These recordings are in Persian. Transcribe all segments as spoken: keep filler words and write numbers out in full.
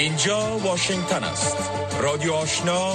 اینجا واشنگتن است. رادیو آشنا،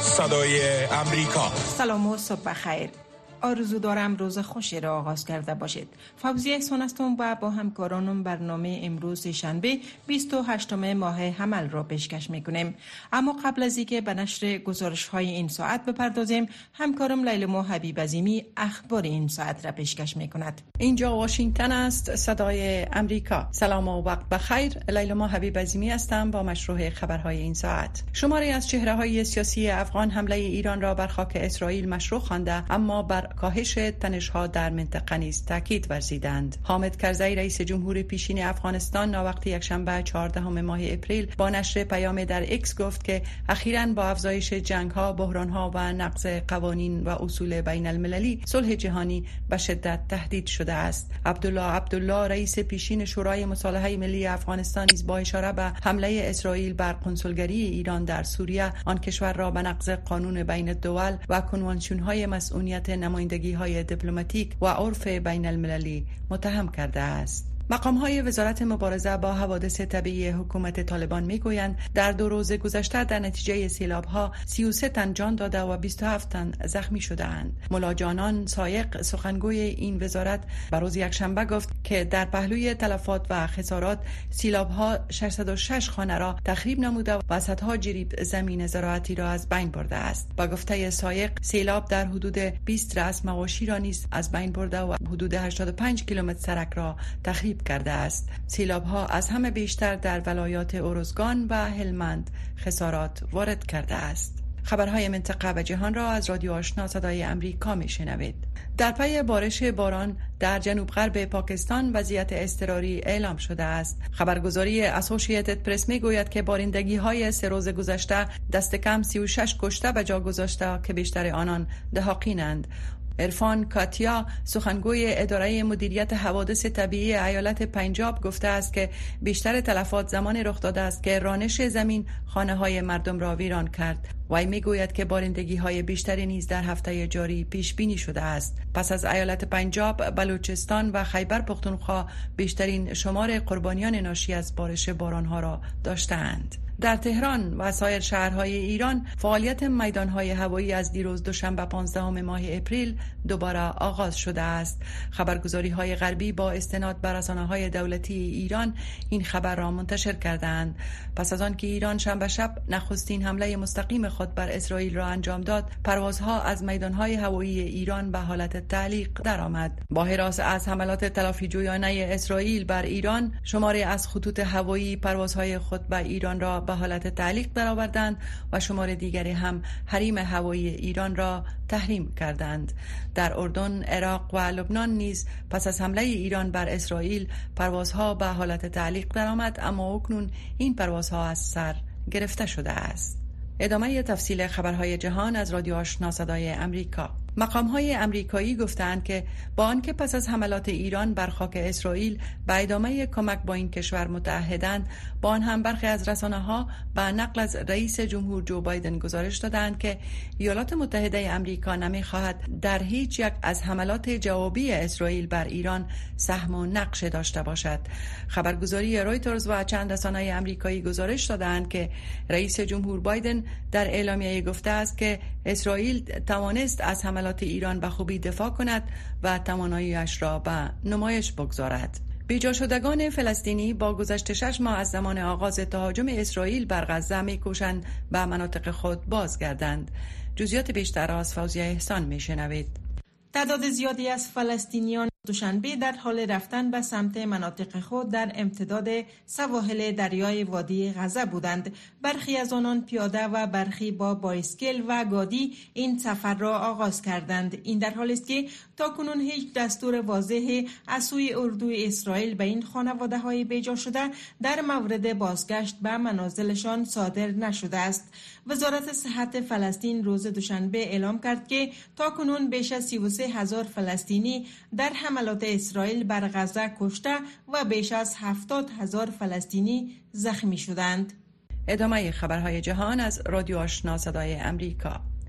صدای امریکا. سلام و صبح خیر. آرزو دارم روز خوشی را آغاز کرده باشید. فوزیه احسان هستم و با همکارانم برنامه امروز شنبه بیست و هشتم ماه حمل را پیشکش میکنیم. اما قبل از اینکه به نشر گزارش های این ساعت بپردازیم، همکارم لیلما حبیب عظیمی اخبار این ساعت را پیشکش میکند. اینجا واشنگتن است، صدای امریکا. سلام و وقت بخیر. لیلما حبیب عظیمی هستم با مشروع خبرهای این ساعت. شماری از چهره‌های سیاسی افغان حمله ایران را بر خاک اسرائیل مشروع خوانده، اما بر کاهش تنش‌ها در منطقه نیز تاکید ورزیدند. حامد کرزی رئیس جمهور پیشین افغانستان ناوقت یکشنبه چهاردهم ماه اپریل با نشر پیام در ایکس گفت که اخیراً با افزایش جنگ‌ها، بحران‌ها و نقض قوانین و اصول بین المللی، صلح جهانی به شدت تهدید شده است. عبدالله عبدالله رئیس پیشین شورای مصالحه ملی افغانستان نیز با اشاره به حمله اسرائیل بر کنسولگری ایران در سوریه آن کشور را به نقض قانون بین الدول و کنوانسیون‌های مسئولیت نمایندگی‌های دیپلماتیک و عرف بین المللی متهم کرده است. مقام‌های وزارت مبارزه با حوادث طبیعی حکومت طالبان می‌گویند در دو روز گذشته در نتیجه سیلاب‌ها سی و سه تن جان داده و بیست و هفت تن زخمی شده‌اند. ملا جانان سایق سخنگوی این وزارت بر روز یکشنبه گفت که در پهلوی تلفات و خسارات سیلاب‌ها ششصد و شش خانه را تخریب نموده و صدها جریب زمین زراعتی را از بین برده است. با گفته سایق، سیلاب در حدود بیست رأس مواشی را نیز از بین برده و حدود هشتاد و پنج کیلومتر سرک را تخریب کرده است. سیلاب‌ها از همه بیشتر در ولایات ارزگان و هلمند خسارات وارد کرده است. خبرهای منطقه و جهان را از رادیو آشنا صدای امریکا میشنوید. در پی بارش باران در جنوب غرب پاکستان وضعیت اضطراری اعلام شده است. خبرگزاری اسوسییتد پرس میگوید که بارندگی های سه روز گذشته دست کم سی و شش کشته به جا گذاشته که بیشتر آنان دهاقینند. عرفان کاتیا سخنگوی اداره مدیریت حوادث طبیعی ایالت پنجاب گفته است که بیشتر تلفات زمان رخ داده است که رانش زمین خانه‌های مردم را ویران کرد. وی میگوید که بارندگی‌های بیشتری نیز در هفته جاری پیش بینی شده است. پس از ایالت پنجاب، بلوچستان و خیبر پختونخوا بیشترین شمار قربانیان ناشی از بارش باران‌ها را داشتند. در تهران و سایر شهرهای ایران فعالیت میدانهای هوایی از دیروز دوشنبه پانزدهم ماه اپریل دوباره آغاز شده است. خبرگزاری‌های غربی با استناد بر رسانه‌های دولتی ایران این خبر را منتشر کردند. پس از آن که ایران شنبه شب نخستین حمله مستقیم خود بر اسرائیل را انجام داد، پروازها از میدانهای هوایی ایران به حالت تعلیق درآمد. با حراس از حملات تلافی‌جویانه اسرائیل بر ایران، شماری از خطوط هوایی پروازهای خود به ایران را به حالت تعلیق درآوردند و شمار دیگری هم حریم هوایی ایران را تحریم کردند. در اردن، عراق و لبنان نیز پس از حمله ایران بر اسرائیل پروازها به حالت تعلیق درآمد، اما اکنون این پروازها از سر گرفته شده است. ادامه تفصیل خبرهای جهان از رادیو آشنا صدای امریکا. مقام‌های امریکایی گفتند که با آنکه پس از حملات ایران بر خاک اسرائیل به ادامه کمک با این کشور متعهدند، با آن هم برخی از رسانه‌ها به نقل از رئیس جمهور جو بایدن گزارش دادند که ایالات متحده امریکا نمی‌خواهد در هیچ یک از حملات جوابی اسرائیل بر ایران سهم و نقش داشته باشد. خبرگزاری رویترز و چند رسانه امریکایی گزارش دادند که رئیس جمهور بایدن در اعلامیه گفته است که اسرائیل توانست از حملات ایران به خوبی دفاع کند و توانایی‌اش را به نمایش بگذارد. بیجا شدگان فلسطینی با گذشت شش ماه از زمان آغاز تهاجم اسرائیل بر غزه می‌کوشند به مناطق خود بازگردند. جزئیات بیشتر از فوزیه احسان می‌شنوید. تعداد زیادی از فلسطینیان دوشنبه در حال رفتن به سمت مناطق خود در امتداد سواحل دریای وادی غزه بودند. برخی از آنان پیاده و برخی با بایسکل و گادی این سفر را آغاز کردند. این در حالی است که تاکنون هیچ دستور واضحی از سوی اردوی اسرائیل به این خانواده‌های بیجا شده در مورد بازگشت به منازلشان صادر نشده است. وزارت صحت فلسطین روز دوشنبه اعلام کرد که تاکنون بیش از سی و سه هزار فلسطینی در حملات اسرائیل بر غزه کشته و بیش از هفتاد هزار فلسطینی زخمی شدند. ادامه خبرهای جهان از رادیو آشنا صدای امریکا.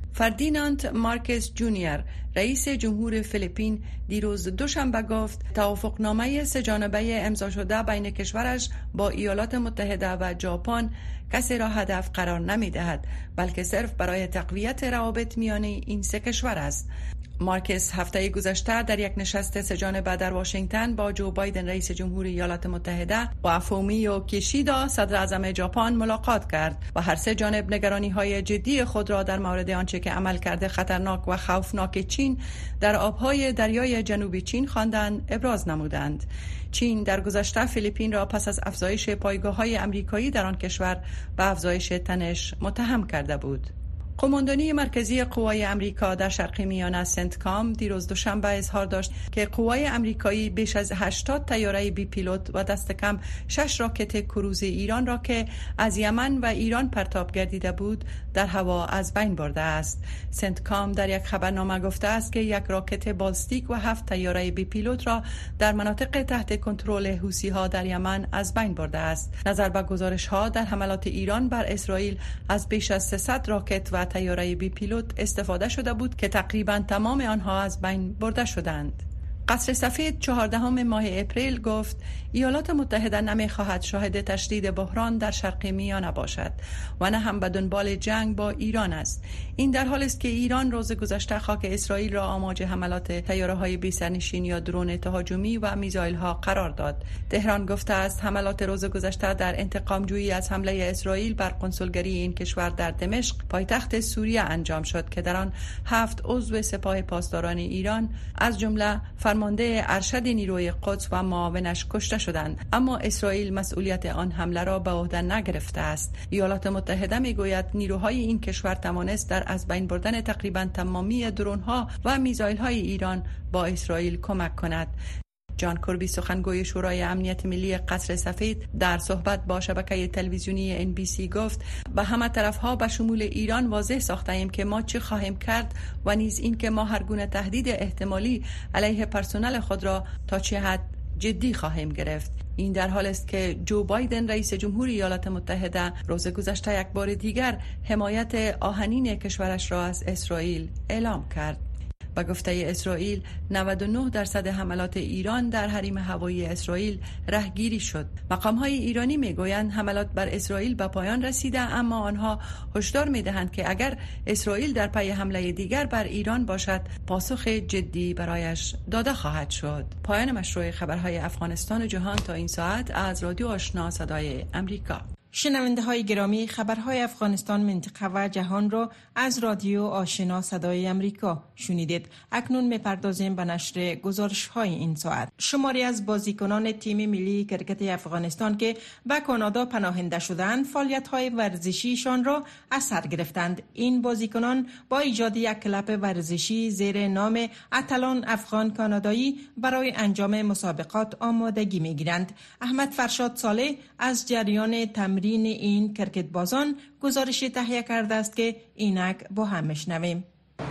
فردیناند مارکس جونیور رئیس جمهور فیلیپین دیروز دوشنبه گفت توافقنامه سه جانبه امضا شده بین کشورش با ایالات متحده و ژاپن کسی را هدف قرار نمی دهد، بلکه صرف برای تقویت روابط میان این سه کشور است. مارکس هفته گذشته در یک نشست سه جانبه در واشنگتن با جو بایدن رئیس جمهور ایالات متحده و فومیو کیشیدا صدر اعظم ژاپن ملاقات کرد و هر سه جانب نگرانی‌های جدی خود را در مورد آنچه که عملکرد خطرناک و خوفناک چین در آبهای دریای جنوبی چین خواندند ابراز نمودند. چین در گذشته فیلیپین را پس از افزایش پایگاه‌های آمریکایی در آن کشور به افزایش تنش متهم کرده بود. قماندانی مرکزی قوای آمریکا در شرق میانه سنتکام دیروز دوشنبه اظهار داشت که قوای آمریکایی بیش از هشتاد طیاره بی پیلوت و دست کم شش راکت کروز ایران را که از یمن و ایران پرتاب گردیده بود در هوا از بین برده است. سنتکام در یک خبرنامه گفته است که یک راکت بالستیک و هفت طیاره بی پیلوت را در مناطق تحت کنترل حوثی‌ها در یمن از بین برده است. نظر به گزارش‌ها در حملات ایران بر اسرائیل از بیش از سیصد راکت و طیاره بی پیلوت استفاده شده بود که تقریبا تمام آنها از بین برده شدند. قصر سفید چهاردهم ماه اپریل گفت ایالات متحده نمی‌خواهد شاهد تشدید بحران در شرق میانه باشد و نه هم به دنبال جنگ با ایران است. این در حالی است که ایران روز گذشته خاک اسرائیل را آماج حملات طیاره‌های بی سرنشین یا درون تهاجمی و میزایل‌ها قرار داد. تهران گفته است حملات روز گذشته در انتقام جویی از حمله اسرائیل بر کنسولگری این کشور در دمشق پایتخت سوریه انجام شد که در آن هفت عضو سپاه پاسداران ایران از جمله فرمانده ارشد نیروی قدس و معاونش کشته شدند، اما اسرائیل مسئولیت آن حمله را به عهده نگرفته است. ایالات متحده میگوید نیروهای این کشور توانست در از بین بردن تقریبا تمامی درونها و میزایل‌های ایران با اسرائیل کمک کند. جان کربی سخنگوی شورای امنیت ملی قصر سفید در صحبت با شبکه تلویزیونی ان بی سی گفت به همه طرفها به شمول ایران واضح ساخته ایم که ما چه خواهیم کرد و نیز این که ما هر گونه تهدید احتمالی علیه پرسنل خود را تا چه حد جدی خواهیم گرفت. این در حال است که جو بایدن رئیس جمهور ایالات متحده روز گذشته یک بار دیگر حمایت آهنین کشورش را از اسرائیل اعلام کرد. با گفته اسرائیل نود و نه درصد حملات ایران در حریم هوایی اسرائیل رهگیری شد. مقام‌های ایرانی میگویند حملات بر اسرائیل به پایان رسیده، اما آنها هشدار میدهند که اگر اسرائیل در پی حمله دیگر بر ایران باشد پاسخ جدی برایش داده خواهد شد. پایان مشروع خبرهای افغانستان و جهان تا این ساعت از رادیو آشنا صدای امریکا. شنونده های گرامی، خبرهای افغانستان، منطقه و جهان را از رادیو آشنا صدای امریکا شنیدید. اکنون میپردازیم به نشر گزارش های این ساعت. شماری از بازیکنان تیم ملی کرکت افغانستان که به کانادا پناهنده شدند فعالیت های ورزشیشان را از سر گرفتند. این بازیکنان با ایجاد یک کلب ورزشی زیر نام اتلان افغان کانادایی برای انجام مسابقات آمادگی میگیرند. احمد فرشاد صالح از جریان تمرین این کرکت بازان گزارش تهیه کرده است که اینک با هم میشنویم.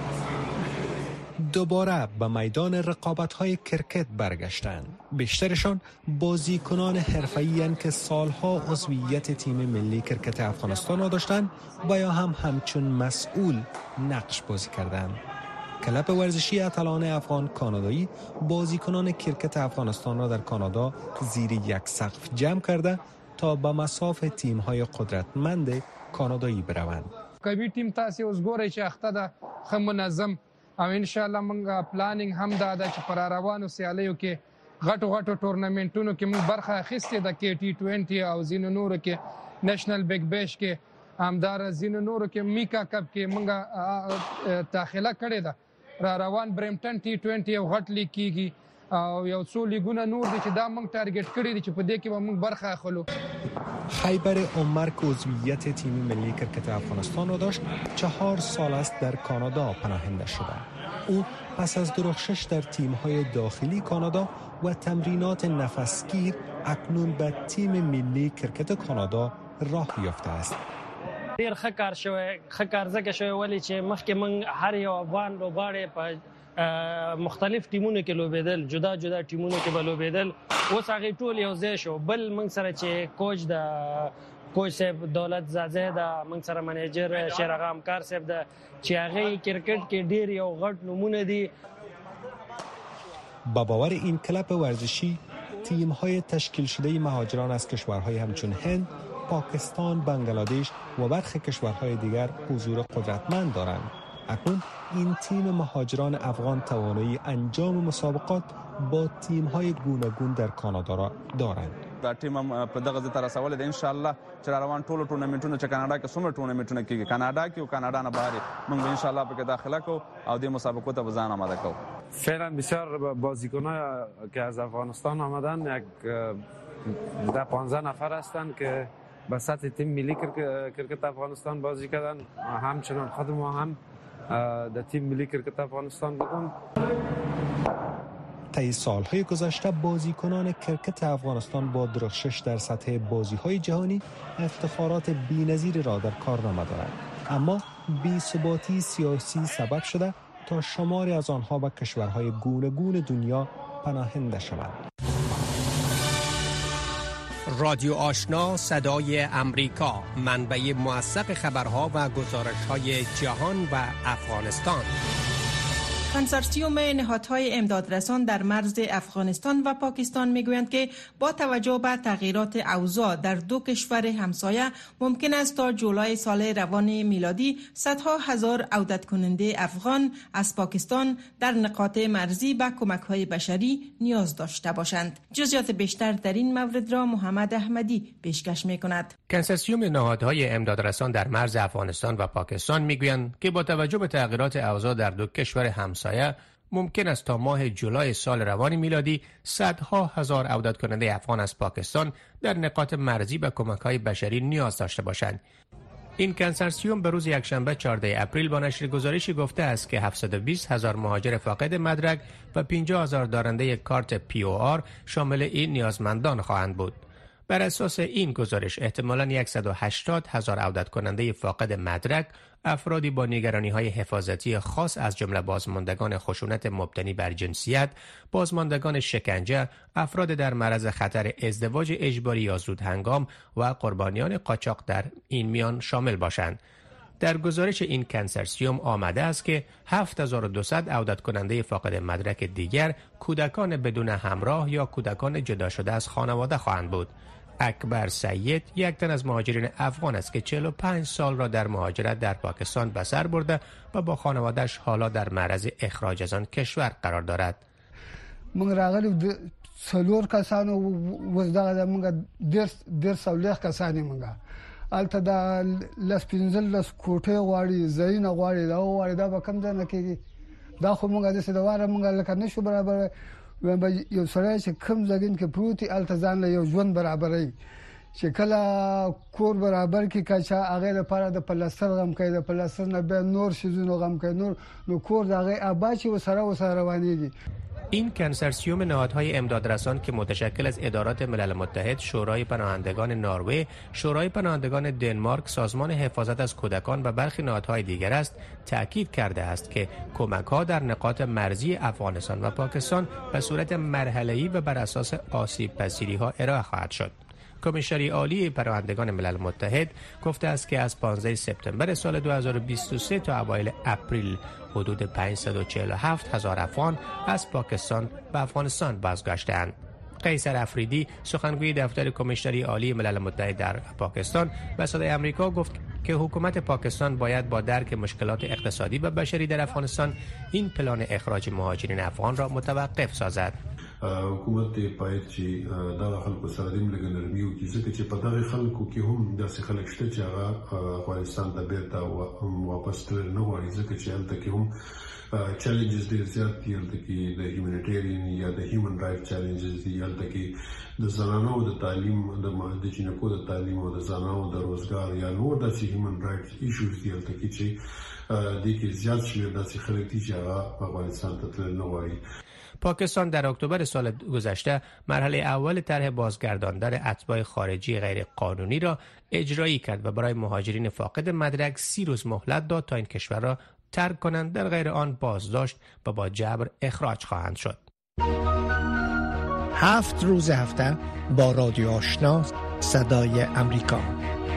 دوباره به میدان رقابت‌های کرکت برگشتند. بیشترشان بازیکنان حرفه‌ای اند که سالها عضویت تیم ملی کرکت افغانستان را داشتند و یا هم همچون مسئول نقش بازی کردند. کلب ورزشی اتلان افغان کانادایی بازیکنان کرکت افغانستان را در کانادا زیر یک سقف جمع کرده تا به مصاف تیم‌های قدرتمند کانادایی بروند. کوي ټیم تاسو اوس ګورئ چې اخته ده ښه منظم او ان شاء الله موږ پلانینګ هم دا ده چې پر روانو سیالیو کې غټو غټو ټورنمنټونو کې موږ برخه اخیستې ده کې ټي ټوینټي او زینو نورو کې نېشنل بیگ بیش کې همدار زینو نورو کې میکا کپ کې موږ داخله کړې ده. را روان برمټن ټي ټوینټي او غټ لیګ کېږي او یو څو لیګونه نور دي چې دا موږ ټارګټ کړی دي چې په دې کې به موږ برخه اخلو. خیبر عمر که عضویت تیم ملی کرکت افغانستان را داشت چهار سال است در کانادا پناهنده شده. او پس از درخشش در تیم‌های داخلی کانادا و تمرینات نفسگیر اکنون به تیم ملی کرکت کانادا راه یافته است. ډیر ښه کار شوی ښه کار ځکه شوی ولې چې مخکې موږ هر یو افغان لوبغاړی په مختلف ټیمونو کې لوبېدل، جدا جدا ټیمونو کې به لوبېدل. اوس هغې ټول یو ځای شو. بل موږ سره چې کوچ د کوچ صاحب دولت زازه د موږ سره منیجر شیرغه همکار صاحب د چې هغه کرکټ کې ډیر یو غټ نمونه دي. با باور این کلب ورزشی تیم‌های تشکیل شده مهاجران از کشورهای همچون هند، پاکستان، بنگلادش و برخی کشورهای دیگر حضور قدرتمند دارند. اکنون این تیم مهاجران افغان توانایی انجام مسابقات با تیم‌های گوناگون در کانادا را دارند. دا ټیم هم په دغه ځای ته رسولی دی. انشاءالله چې را روان ټولو ټورنمنټونو چې کاناډا کې څومره ټورنمنټونه کېږي کاناډا کې او کاناډا نه بهر موږ به انشاءالله پکې داخله کوو او دې مسابقو ته به ځان آماده کوو. فعلا بسیار بازیکن‌ها که از افغانستان آمدن یک ده پانزده نفر هستند که به سطح تیم ملی کرکت افغانستان بازی کردن. همچنان خود ما هم در تیم ملی کرکت افغانستان بودم. طی سالهای گذشته بازیکنان کرکت افغانستان با درخشش در سطح بازی‌های جهانی افتخارات بی‌نظیری را در کار نامدارند، اما بی‌ثباتی سیاسی سبب شده تا شماری از آنها به کشورهای گوناگون دنیا پناهنده شوند. رادیو آشنا صدای امریکا، منبع موثق خبرها و گزارش‌های جهان و افغانستان. کنسورسیوم نهادهای امدادرسان در مرز افغانستان و پاکستان میگویند که با توجه به تغییرات اوضاع در دو کشور همسایه ممکن است تا جولای سال روان میلادی صدها هزار عودت کننده افغان از پاکستان در نقاط مرزی به کمک‌های بشری نیاز داشته باشند. جزئیات بیشتر در این مورد را محمد احمدی پیشکش می‌کند. کنسورسیوم نهادهای امدادرسان در مرز افغانستان و پاکستان میگویند که با توجه به تغییرات اوضاع در دو کشور همسایه ممکن است تا ماه جولای سال روان میلادی صدها هزار عودت کننده افغان از پاکستان در نقاط مرزی به کمک‌های بشری نیاز داشته باشند. این کنسورسیوم به روز یکشنبه چهاردهم اپریل با نشر گزارشی گفته است که هفتصد و بیست هزار مهاجر فاقد مدرک و پنجاه هزار دارنده کارت پی او آر شامل این نیازمندان خواهند بود. بر اساس این گزارش احتمالاً صد و هشتاد هزار عودت کننده فاقد مدرک، افرادی با نگرانی‌های حفاظتی خاص از جمله بازماندگان خشونت مبتنی بر جنسیت، بازماندگان شکنجه، افراد در معرض خطر ازدواج اجباری یا زود هنگام و قربانیان قاچاق در این میان شامل باشند. در گزارش این کنسورسیوم آمده است که هفت هزار و دویست عودت کننده فاقد مدرک دیگر کودکان بدون همراه یا کودکان جدا شده از خانواده خواهند بود. اکبر سید یک تن از مهاجرین افغان است که چهل و پنج سال را در مهاجرت در پاکستان به سر برده و با خانواده‌اش حالا در معرض اخراج از آن کشور قرار دارد. من راغلی څلور کسانو وزدغه موږ ډیر ډیر څولېخ کسانې موږ الته دا لس پنځل لس کوټې غواړي زینه غواړي دا غواړي دا به کم ځای نه کېږي. دا خو موږ داسې د واره موږ لکه نشو برابر یو سړی چې کم ځګین کې پروتي الته ځان له یو ژوند برابري چې کله کور برابر کې کچا هغه لپاره د پلاستر غم کوي د پلاستر نه به نور شیزونو غم کوي نور نو کور دغه آباچی و سره و سره روانيږي. این کنسورسیوم نهادهای امدادرسان که متشکل از ادارات ملل متحد، شورای پناهندگان نروژ، شورای پناهندگان دنمارک، سازمان حفاظت از کودکان و برخی نهادهای دیگر است، تأکید کرده است که کمک‌ها در نقاط مرزی افغانستان و پاکستان به صورت مرحله‌ای و بر اساس آسیب‌پذیری‌ها ارائه خواهد شد. کمیسری عالی پناهندگان ملل متحد گفته است که از پانزدهم سپتامبر سال دو هزار و بیست و سه تا اوایل اپریل حدود پانصد و چهل و هفت هزار افغان از پاکستان به افغانستان بازگشتند. قیصر افریدی سخنگوی دفتر کمیسری عالی ملل متحد در پاکستان به صدای آمریکا گفت که حکومت پاکستان باید با درک مشکلات اقتصادی و بشری در افغانستان این پلان اخراج مهاجرین افغان را متوقف سازد. حکومت باید چې دا خلکو سره د ملګرتیا وکړي ځکه چې په دغه خلکو کې هم داسې خلک شته چې هغه افغانستان ته بیرته واپس تلل نه غواړي ځکه چې هلته کې هم چیلنجز ډېر زیات دي. هلته کې د هیومانیټیرین یا د هیومن رایټ چیلنجز دي. هلته کې د زنانو د تعلیم د جنکو د تعلیم او د زنانو د روزګار یا نور داسې هیومن رایټ ایشوز دي هلته کې چې دې کې زیات شمېر داسې خلک دي چې هغه افغانستان ته تلل نه غواړي. پاکستان در اکتبر سال گذشته مرحله اول طرح بازگرداندن اتباع خارجی غیر قانونی را اجرایی کرد و برای مهاجرین فاقد مدرک سی روز مهلت داد تا این کشور را ترک کنند، در غیر آن بازداشت و با جبر اخراج خواهند شد. هفت روز هفته با رادیو آشنا صدای امریکا.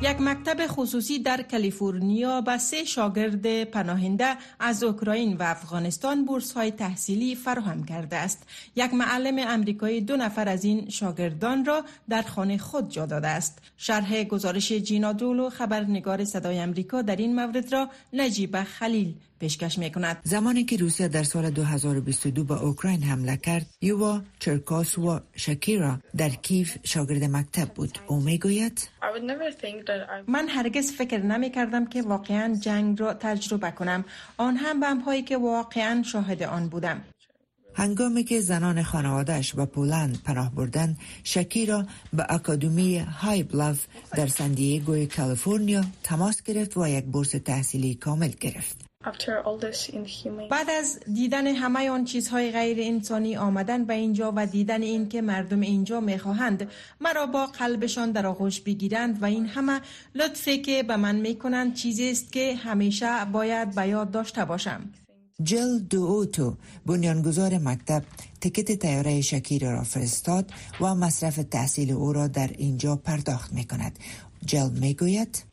یک مکتب خصوصی در کالیفرنیا به سه شاگرد پناهنده از اوکراین و افغانستان بورس‌های تحصیلی فراهم کرده است. یک معلم امریکایی دو نفر از این شاگردان را در خانه خود جا داده است. شرح گزارش جینا دولو، خبرنگار صدای امریکا، در این مورد را نجیب خلیل پیشکش می‌کند. زمانی که روسیه در سال دو هزار و بیست و دو به اوکراین حمله کرد، یووا چرکاسوا شکیرا در کیف شاگرد مکتب بود. او میگوید من هرگز فکر نمی کردم که واقعا جنگ را تجربه کنم، آن هم بمب‌هایی که واقعا شاهد آن بودم. هنگامی که زنان خانواده‌اش به پولند پناه بردند، شکیرا به اکادمی های بلاف در ساندیگوی کالیفرنیا تماس گرفت و یک بورس تحصیلی کامل گرفت. بعد از دیدن همه آن چیزهای غیر انسانی، آمدن به اینجا و دیدن این که مردم اینجا میخواهند مرا با قلبشان در آغوش بگیرند و این همه لطفی که به من میکنند چیزی است که همیشه باید به یاد داشته باشم. جل دووتو، بنیانگذار مکتب، تکت طیاره شکیرا را فرستاد و مصرف تحصیل او را در اینجا پرداخت میکند. جل میگوید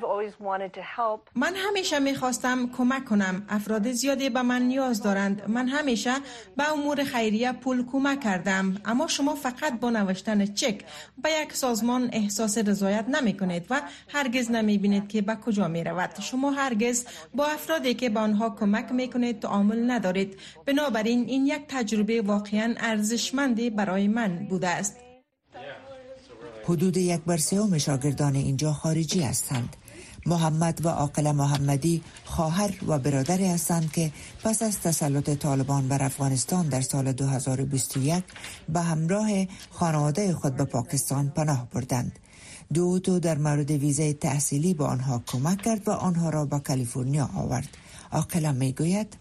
من همیشه میخواستم کمک کنم. افراد زیادی به من نیاز دارند. من همیشه به امور خیریه پول کمک کردم، اما شما فقط با نوشتن چک به یک سازمان احساس رضایت نمی کنید و هرگز نمی بینید که به کجا می رود. شما هرگز با افرادی که به آنها کمک می کنید تعامل ندارید. بنابراین این یک تجربه واقعا ارزشمندی برای من بوده است. حدود یک بر سوم شاگردان اینجا خارجی هستند. محمد و عاقله محمدی خواهر و برادری هستند که پس از تسلط طالبان بر افغانستان در سال دو هزار و بیست و یک به همراه خانواده خود به پاکستان پناه بردند. دوتو در مورد ویزای تحصیلی به آنها کمک کرد و آنها را به کالیفرنیا آورد. عاقله میگوید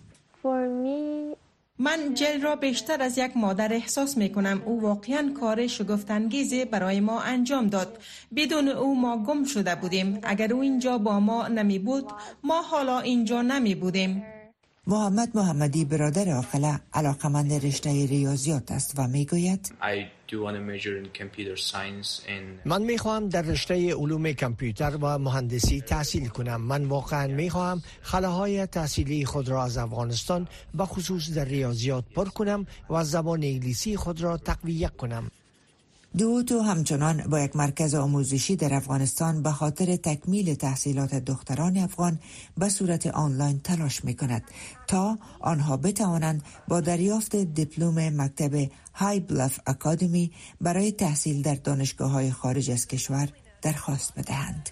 من جل را بیشتر از یک مادر احساس می کنم. او واقعا کار شگفت‌انگیزی برای ما انجام داد. بدون او ما گم شده بودیم. اگر او اینجا با ما نمی بود، ما حالا اینجا نمی بودیم. محمد محمدی برادر عاقله علاقمند رشته ریاضیات است و می گوید من می خواهم در رشته علوم کامپیوتر و مهندسی تحصیل کنم. من واقعا می خواهم خلاهای تحصیلی خود را از افغانستان به خصوص در ریاضیات پر کنم و زبان انگلیسی خود را تقویت کنم. دوتو همچنان با یک مرکز آموزشی در افغانستان به خاطر تکمیل تحصیلات دختران افغان به صورت آنلاین تلاش می کند تا آنها بتوانند با دریافت دیپلم مکتب های بلاف اکادمی برای تحصیل در دانشگاه های خارج از کشور درخواست بدهند.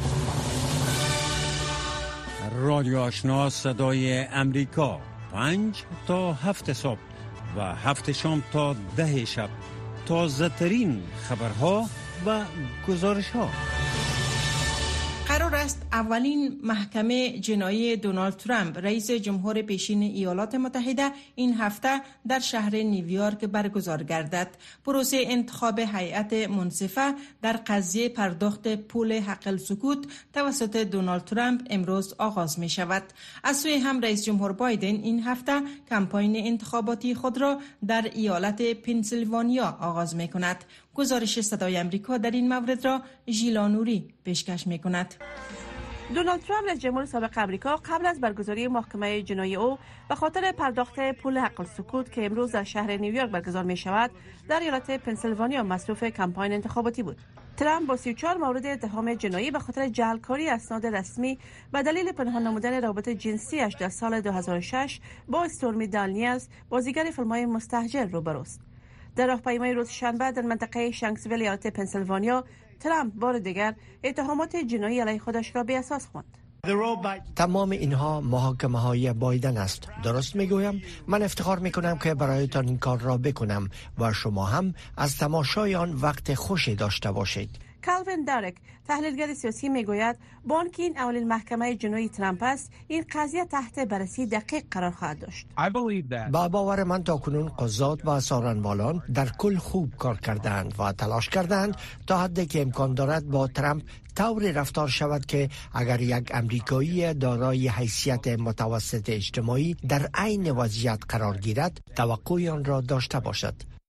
رادیو آشنا صدای امریکا، پنج تا هفت صبح و هفت شام تا ده شب، تازه ترین خبرها و گزارش ها. قرار است اولین محکمه جنایی دونالد ترامپ رئیس جمهور پیشین ایالات متحده این هفته در شهر نیویورک برگزار گردد. پروسه انتخاب هیئت منصفه در قضیه پرداخت پول حق السکوت توسط دونالد ترامپ امروز آغاز می شود. از سوی هم رئیس جمهور بایدن این هفته کمپاین انتخاباتی خود را در ایالت پنسیلوانیا آغاز می کند. گزارش صدای امریکا در این مورد را ژیلا نوری پیشکش می کند. دونالد ترامپ رئیس جمهور سابق آمریکا قبل از برگزاری محکمه جنایی او به خاطر پرداخت پول حق السکوت که امروز در شهر نیویورک برگزار می شود در ایالت پنسیلوانیا مصروف کمپاین انتخاباتی بود. ترامپ با سی و چهار مورد اتهام جنایی به خاطر جعلکاری اسناد رسمی و دلیل پنهان نمودن رابطه جنسیش در سال دو هزار و شش با استورمی دانیلز بازیگر فیلم‌های مستهجن روبروست. در راهپیمایی روز شنبه در منطقه شانکسویل ایالت پنسیلوانیا، ترامپ بار دیگر اتهامات جنایی علیه خودش را بی اساس خواند. تمام اینها محاکمه های بایدن است. درست میگویم؟ من افتخار میکنم که برایتان این کار را بکنم و شما هم از تماشای آن وقت خوشی داشته باشید. کالوین دارک، تحلیلگر سیاسی، میگوید با آنکه این اولین محکمه جنایی ترامپ است، این قضیه تحت بررسی دقیق قرار خواهد داشت. با باور من تاکنون قضات و سارنوالان در کل خوب کار کردند و تلاش کردند تا حدی که امکان دارد با ترامپ طوری رفتار شود که اگر یک امریکایی دارای حیثیت متوسط اجتماعی در عین وضعیت قرار گیرد، توقع آن را داشته باشد.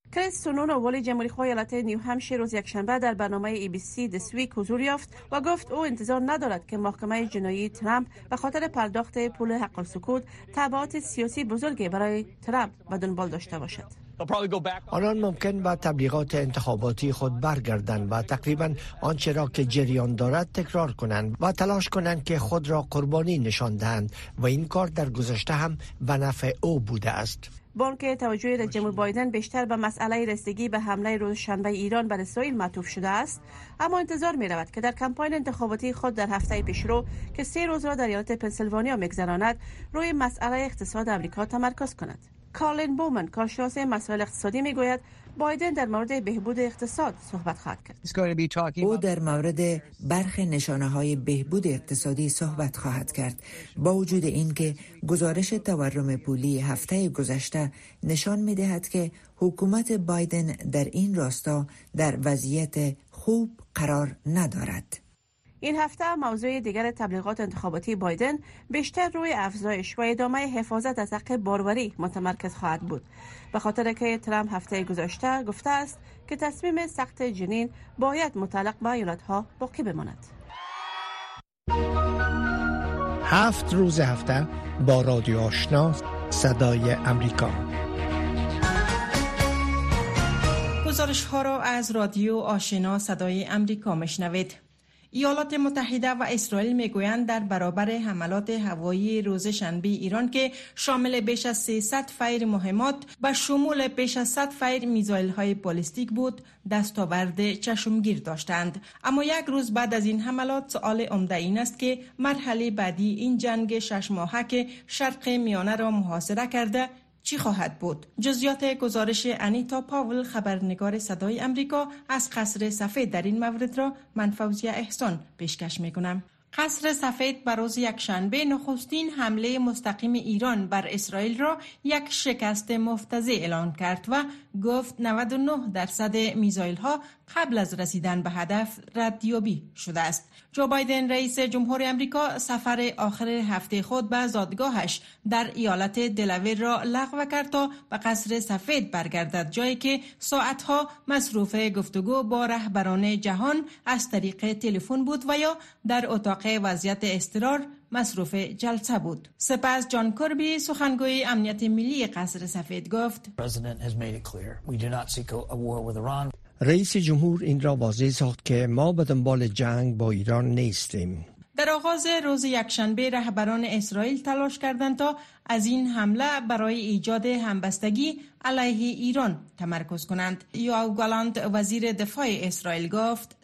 کریس سونونو ولی جمهوری خواه ایالت نیو همشیر روز یکشنبه در برنامه ای بی سی دس ویک حضور یافت و گفت او انتظار ندارد که محکمه جنایی ترامپ به خاطر پرداخت پول حق السکوت تبعات سیاسی بزرگی برای ترامپ به دنبال داشته باشد. آنان ممکن به تبلیغات انتخاباتی خود برگردند و تقریبا آنچه را که جریان دارد تکرار کنند و تلاش کنند که خود را قربانی نشان دهند و این کار در گذشته هم به نفع او بوده است. با آنکه توجه رئیس جمهور بایدن بیشتر به مسئله رسیدگی به حمله روز شنبه ایران بر اسرائیل معطوف شده است، اما انتظار می رود که در کمپاین انتخاباتی خود در هفته پیشرو که سه روز را در ایالت پنسیلوانیا می‌گذراند روی مسئله اقتصاد آمریکا تمرکز کند. کارلین بومن کارشناس مسائل اقتصادی میگوید بایدن در مورد بهبود اقتصاد صحبت خواهد کرد. او در مورد برخی نشانه‌های بهبود اقتصادی صحبت خواهد کرد، با وجود اینکه گزارش تورم پولی هفته گذشته نشان می‌دهد که حکومت بایدن در این راستا در وضعیت خوب قرار ندارد. این هفته موضوع دیگر تبلیغات انتخاباتی بایدن بیشتر روی افزایش و ادامه حفاظت از حق باروری متمرکز خواهد بود، به خاطر که ترامپ هفته گذشته گفته است که تصمیم سخت جنین باید متعلق به ایالت‌ها باقی بماند. هفت روز هفته با رادیو آشنا صدای امریکا. گزارش ها را از رادیو آشنا صدای امریکا میشنوید. ایالات متحده و اسرائیل میگویند در برابر حملات هوایی روز شنبه ایران که شامل بیش از سیصد فیر مهمات و شمول بیش از صد فیر میزایل های بالستیک بود، دستاورد چشمگیر داشتند. اما یک روز بعد از این حملات سؤال عمده این است که مرحله بعدی این جنگ شش ماهه که شرق میانه را محاصره کرده چی خواهد بود؟ جزئیات گزارش انیتا پاول خبرنگار صدای امریکا از قصر سفید در این مورد را من فوزیه احسان پیشکش میکنم. قصر سفید بر روز یکشنبه نخستین حمله مستقیم ایران بر اسرائیل را یک شکست مفتضح اعلان کرد و گفت نود و نه درصد میزایل ها قبل از رسیدن به هدف ردیابی شده است. جو بایدن رئیس جمهور امریکا سفر آخر هفته خود به زادگاهش در ایالت دلاویر را لغو کرد تا به قصر سفید برگردد، جایی که ساعتها مصروف گفتگو با رهبران جهان از طریق تلفن بود و یا در اتاق وضعیت اضطرار مصروف جلسه بود. سپس جان کربی سخنگوی امنیت ملی قصر سفید گفت رئیس جمهور این را واضح ساخت که ما به دنبال جنگ با ایران نیستیم. در آغاز روز یکشنبه رهبران اسرائیل تلاش کردند تا از این حمله برای ایجاد همبستگی علیه ایران تمرکز کنند. یوآو گالانت وزیر دفاع اسرائیل گفت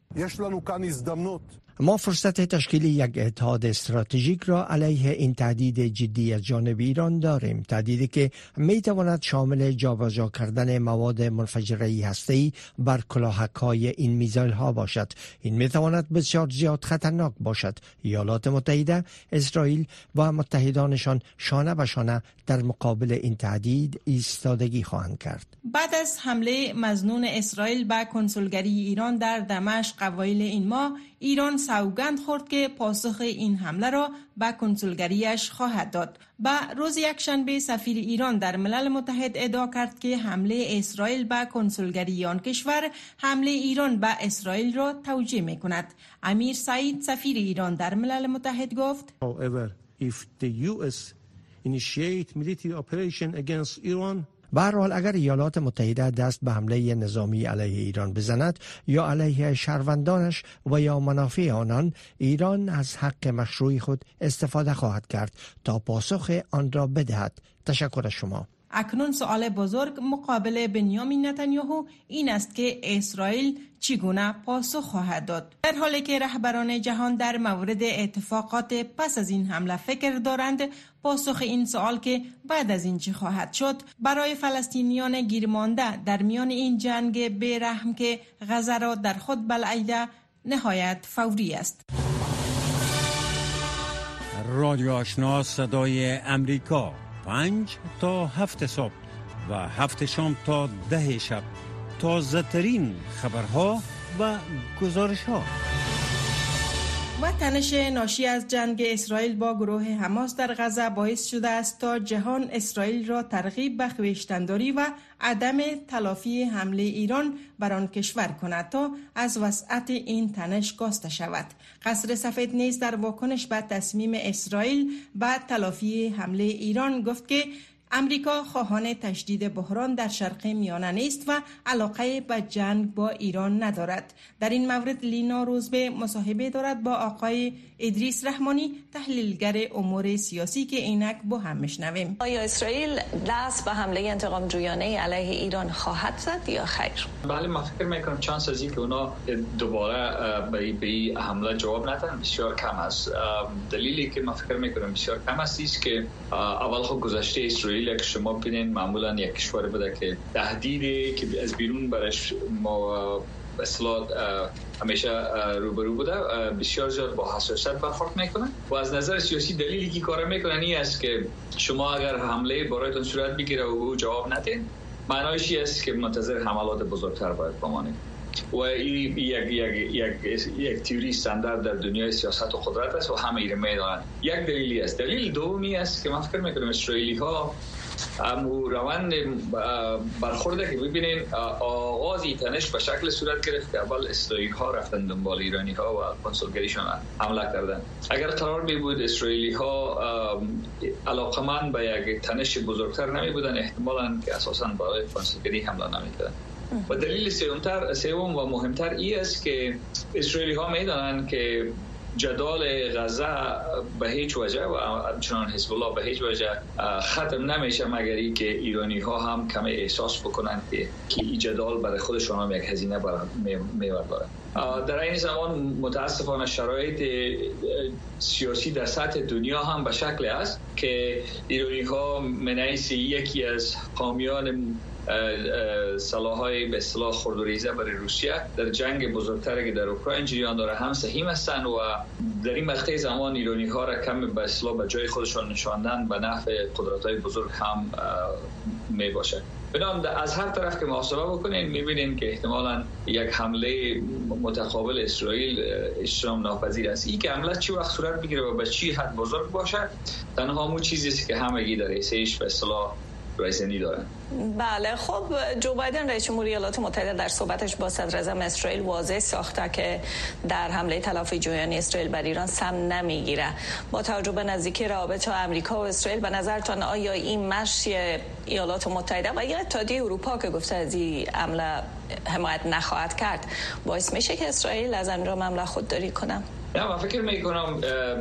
ما فرصت تشکیل یک اتحاد استراتژیک را علیه این تهدید جدی از جانب ایران داریم، تهدیدی که می تواند شامل جابجا کردن مواد منفجره هسته‌ای بر کلاهک‌های این میزایل ها باشد. این می تواند بسیار زیاد خطرناک باشد. ایالات متحده، اسرائیل و متحدانشان شانه به شانه در مقابل این تهدید ایستادگی خواهند کرد. بعد از حمله مظنون اسرائیل به کنسولگری ایران در دمشق اوایل این ماه، ایران سوگند خورد که پاسخ این حمله را به کنسولگریش خواهد داد. به روز یکشنبه سفیر ایران در ملل متحد ادعا کرد که حمله اسرائیل به کنسولگری آن کشور حمله ایران به اسرائیل را توجیه می کند. امیر سعید سفیر ایران در ملل متحد گفت However, if the U S initiate military operation against Iran به هر حال اگر ایالات متحده دست به حمله نظامی علیه ایران بزند یا علیه شهروندانش و یا منافع آنان، ایران از حق مشروع خود استفاده خواهد کرد تا پاسخ آن را بدهد. تشکر از شما. اکنون سوال بزرگ مقابل بنیامین نتانیاهو این است که اسرائیل چگونه پاسخ خواهد داد، در حالی که رهبران جهان در مورد اتفاقات پس از این حمله فکر دارند. پاسخ این سوال که بعد از این چه خواهد شد برای فلسطینیان گیرمانده در میان این جنگ بی‌رحم که غزه را در خود بلعیده نهایت فوری است. رادیو آشنا صدای امریکا، پنج تا هفت صبح و هفت شام تا ده شب، تازه ترین خبرها و گزارش ها. و تنش ناشی از جنگ اسرائیل با گروه حماس در غزه باعث شده است تا جهان اسرائیل را ترغیب به خویشتن‌داری و عدم تلافی حمله ایران بر آن کشور کند تا از وسعت این تنش کاسته شود. قصر سفید نیز در واکنش به تصمیم اسرائیل به تلافی حمله ایران گفت که امریکا خواهان تشدید بحران در شرق میانه نیست و علاقه به جنگ با ایران ندارد. در این مورد لینا روزبه مصاحبه دارد با آقای ادریس رحمانی، تحلیلگر امور سیاسی، که اینک با هم میشنویم. آیا اسرائیل دست به حمله انتقام جویانه علیه ایران خواهد زد یا خیر؟ بله، من فکر میکنم چانس از اینکه اونا دوباره به این حمله جواب ندن بسیار کم است. دلیلی که من فکر میکنم بسیار کم است است که اول خود گذشته اسرائیل که شما ببینید معمولا یک کشور بوده که تهدیدی که از بیرون برش ما اصلا همیشه روبرو بوده، بسیار زیاد با حساسیت برخورد میکنه و از نظر سیاسی دلیلی که کار میکنن این است که شما اگر حمله برایتون صورت بگیره و او جواب ندین، معنایش این است که منتظر حملات بزرگتر باید بمانید و این یک یک یک یک تئوری استاندارد در دنیای سیاست و قدرت است و همه ایره میدونن. یک دلیلی است. دلیل دومی است که من فکر میکنم اسرائیلی ها امو روند برخورده که ببینین آغازی تنش به شکل صورت گرفت که اول اسرائیلی ها رفتن دنبال ایرانی ها و کنسولگریشون حمله کردن. اگر قرار بی بود اسرائیلی ها علاقمند به یک تنش بزرگتر نمی بودن، احتمالاً که اساساً برای کنسولگری حمله نمی کردن. و دلیل سومتر سوم و مهمتر این است که اسرائیلی ها میدانند که جدال غزه به هیچ وجه و همچنان حزب الله به هیچ وجه ختم نمیشه مگر ای که ایرانی ها هم کمی احساس بکنند که این جدال برای خودشان هم یک هزینه میور داره. در این زمان متاسفانه شرایط سیاسی در سطح دنیا هم به شکل است که ایرانی ها منعیس یکی از حامیان سلاح‌های به اصطلاح خرد و ریزه برای روسیه در جنگ بزرگتری که در اوکراین جریان داره هم سهیم هستند و در این مقطع زمان ایرانی ها را کم به اصطلاح به جای خودشان نشاندن به نفع قدرت‌های بزرگ هم می باشه. بنابراین از هر طرف که محاسبه بکنین می‌بینین که احتمالاً یک حمله متقابل اسرائیل اجتناب ناپذیر است. این که حمله چی وقت صورت بگیره و به چی حد بزرگ باشه تنها مو چیزی است که همگی در ایسه‌اش به اصطلاح رئیسنی دارن. بله، خب جو بایدن رئیس جمهوری ایالات متحده در صحبتش با صدر اعظم اسرائیل واضح ساخته که در حمله تلافی جویانه اسرائیل بر ایران سهم نمیگیره. با توجه به نزدیکی روابط امریکا و اسرائیل، به نظرتان آیا این مشی ایالات متحده و یا اتحادیه اروپا که گفته از این حمله حمایت نخواهد کرد باعث میشه که اسرائیل از انجام حمله خودداری کنه؟ نه، من فکر میکنم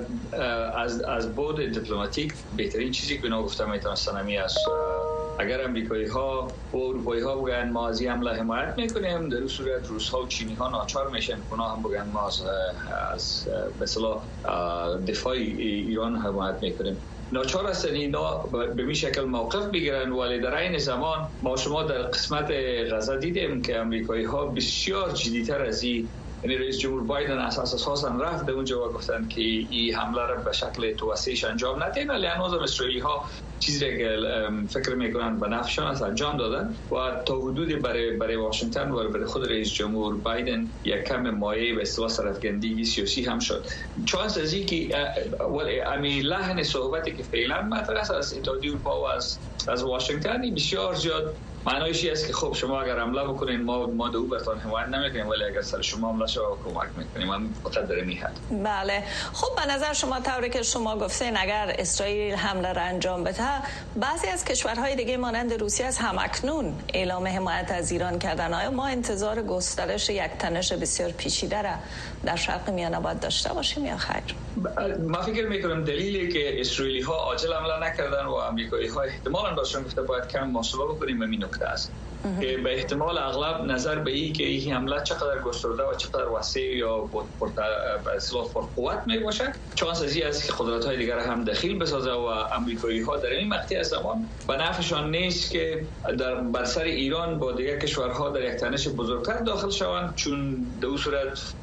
از از بود دیپلماتیک بهترین چیزی که اونا گفتم میتونستن همین است. اگر امریکایی ها و اروپایی ها بگن ما از این حمله حمایت میکنیم، در این صورت روس ها و چینی ها ناچار میشن اونا هم بگن ما از از به اصطلاح دفاع ایران حمایت میکنیم. ناچار هستن اینا به می شکل موقف بگیرن، ولی در این زمان ما شما در قسمت غزه دیدیم که امریکایی ها بسیار جدیتر از این، یعنی رئیس جمهور بایدن اساس اساسا رفت به اونجا و گفتن که این حمله را به شکل توسعه‌اش انجام ندین، ولی هنوز اسرائیلی ها چیزی که فکر میکنن به نفعشان است انجام دادن و تا حدودی برای برای واشنگتن و برای خود رئیس جمهور بایدن یک کم مایه به اصطلاح سرفکندگی سیاسی هم شد. چانس از اینکه ولی امی لحن صحبتی که فعلا مطرح است از اتحادیه اروپا و از از واشنگتن بسیار زیاد معنایش است که خب شما اگر حمله بکنین ما ما دو برتون حمایت نمیکنیم، ولی اگر سر شما حمله شود کمک میکنیم. من فقط در این حد. بله، خب به نظر شما طوری که شما گفتین اگر اسرائیل حمله را انجام بده، بعضی از کشورهای دیگه مانند روسیه از همکنون اعلام حمایت از ایران کردن. آیا ما انتظار گسترش یک تنش بسیار پیچیده را در شرق میانه باید داشته باشیم یا خیر؟ من فکر میکنم دلیلی که اسرائیلی ها عاجل حمله نکردن و امریکایی ها احتمالاً داشتن گفته باید کم محاسبه بکنیم به این نکته است که به احتمال اغلب نظر به این که این حمله چقدر گسترده و چقدر وسیع یا به اصطلاح پرقوت می باشه، چانس از این است که قدرت های دیگر هم دخیل بسازه و امریکایی ها در این مقطع از زمان به نفعشان نیست که در بر سر ایران با دیگر کشورها در یک تنش بزرگتر داخل شوند، چون در اون صورت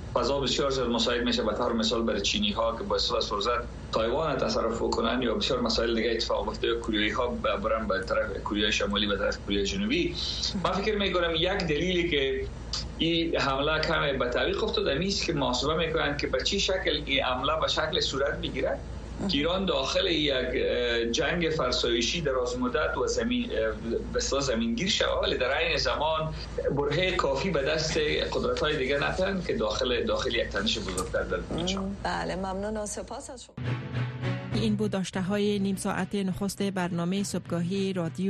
فضا بسیار زیاد مساعد میشه. به طور مثال برای چینی ها که با اصطلاح فرصت تایوان تصرف کنن یا بسیار مسائل دیگه اتفاق افتاده، کوریایی ها برن به طرف کره شمالی به طرف کره جنوبی. من فکر میکنم یک دلیلی که این حمله کمی به تعویق افتاده نیست که محاسبه میکنن که به چه شکل این حمله به شکل صورت میگیره که ایران داخل یک جنگ فرسایشی دراز مدت و زمین بسیار زمینگیر شود، ولی در عین زمان برهه کافی به دست قدرت‌های دیگه نتن که داخل داخل یک تنش بزرگتر در بشه. بله ممنون و سپاس از شما. این بود داشته های نیم ساعت نخست برنامه صبحگاهی رادیو